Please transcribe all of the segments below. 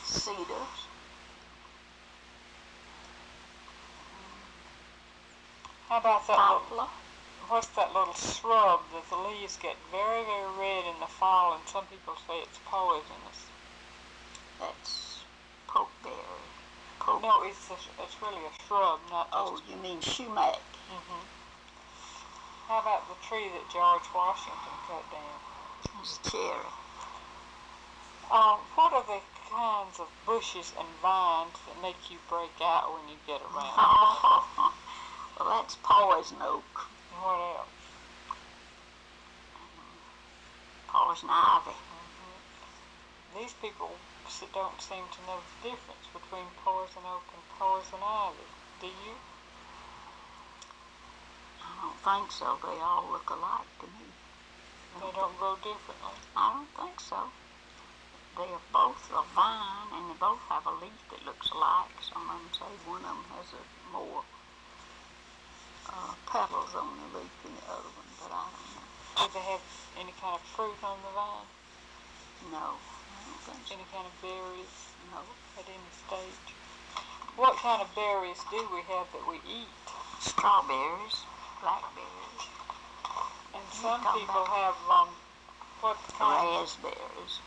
Cedars. How about that Poplar. what's that little shrub that the leaves get very, very red in the fall, and some people say it's poisonous? That's pokeberry. No, it's really a shrub, not just... Oh, you mean sumac. Mm-hmm. How about the tree that George Washington cut down? It's cherry. What are the kinds of bushes and vines that make you break out when you get around? Oh, well, that's poison oak. And what else? Poison ivy. Mm-hmm. These people don't seem to know the difference between poison oak and poison ivy. Do you? I don't think so. They all look alike to me. They don't grow differently? I don't think so. They are both a vine, and they both have a leaf that looks alike. Some of them say one of them has more petals on the leaf than the other one, but I don't know. Do they have any kind of fruit on the vine? No, I don't think so. Any kind of berries? No. At any stage? What kind of berries do we have that we eat? Strawberries, blackberries. And some people have what kind? Raspberries.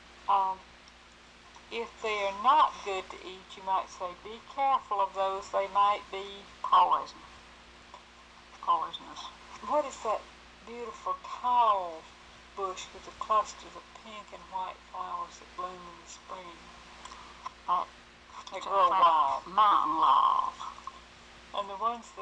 If they are not good to eat, you might say, be careful of those. They might be poisonous. What is that beautiful tall bush with the clusters of pink and white flowers that bloom in the spring? They grow wild. Mountain laurel. And the ones that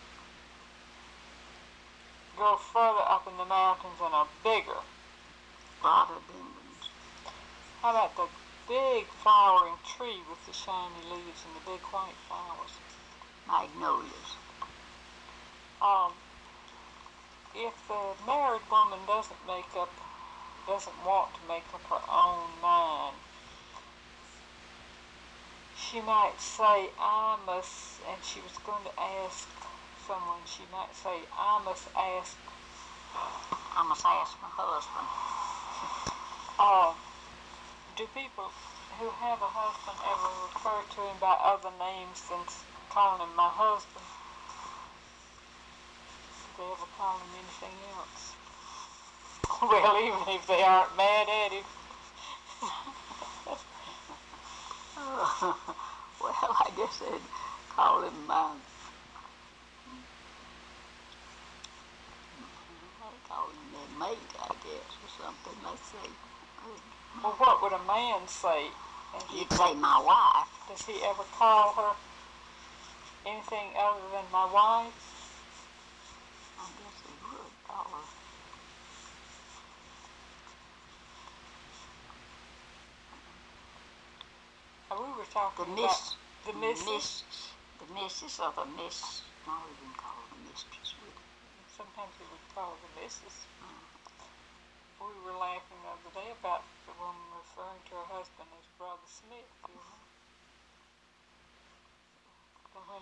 grow further up in the mountains and are bigger? Rhododendrons. How about the big flowering tree with the shiny leaves and the big white flowers? Magnolias. If the married woman doesn't want to make up her own mind, she might say, and she was going to ask someone, she might say, I must ask my husband. Do people who have a husband ever refer to him by other names than calling him my husband? Do they ever call him anything else? Well, even if they aren't mad at him. Well, I guess they'd call him, their mate, I guess, or something. Let's see. Well, what would a man say? He'd say my wife. Does he ever call her anything other than my wife? I guess he would call her. We were talking the about miss, the missus. The missus or the miss. No, we didn't call her the mistress, would we? Sometimes we would call her the missus. We were laughing the other day about the woman referring to her husband as Brother Smith, you know. And when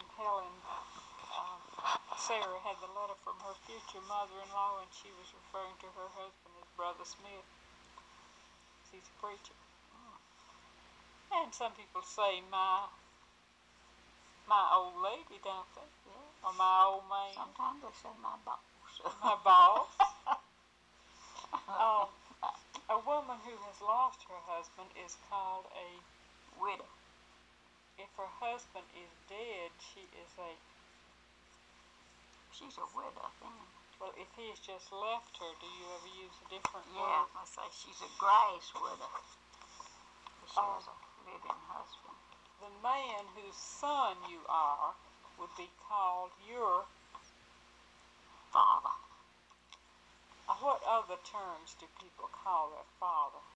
Sarah had the letter from her future mother-in-law, and she was referring to her husband as Brother Smith. He's a preacher. And some people say my old lady, don't they? Yeah. Or my old man. Sometimes they say my boss. My boss. A woman who has lost her husband is called a widow. If her husband is dead, she's a widow then. Well, if he's just left her, do you ever use a different word? Yeah, I say she's a grass widow. She has a living husband. The man whose son you are would be called your father. What other terms do people call their father?